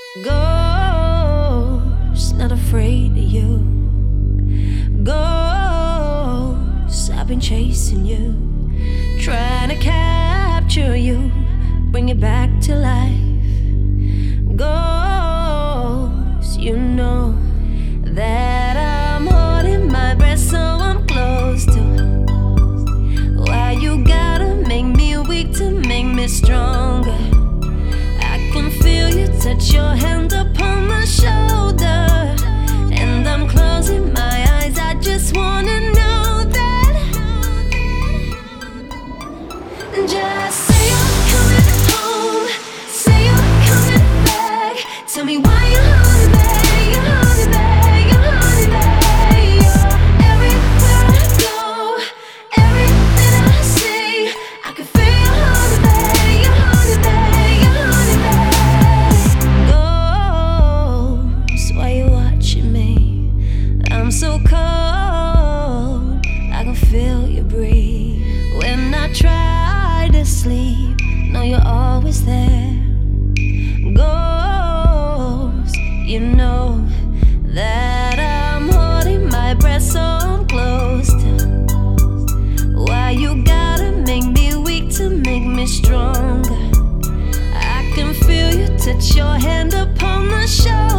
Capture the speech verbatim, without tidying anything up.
Ghost, not afraid of you. Ghost, I've been chasing you, trying to capture you, bring you back to life. Ghost, you know that I'm holding my breath, so I'm close to. Why you gotta make me weak to make me stronger? I can feel you touch your hand upon my shoulder, and I'm closing my eyes. I just wanna know that. Just say you're coming home, say you're coming back. Tell me why you're holding back, you're holding back, you're holding back. You're everywhere I go, everything I say. I can feel you holding back, you're holding back, you're holding back. Ghost, why you watching me? I'm so cold, I can feel you breathe. When I try to sleep, know you're always there. Ghost, you know that I'm holding my breath, so I'm close to. Why you gotta make me weak to make me stronger? I can feel you touch your hand upon my shoulder,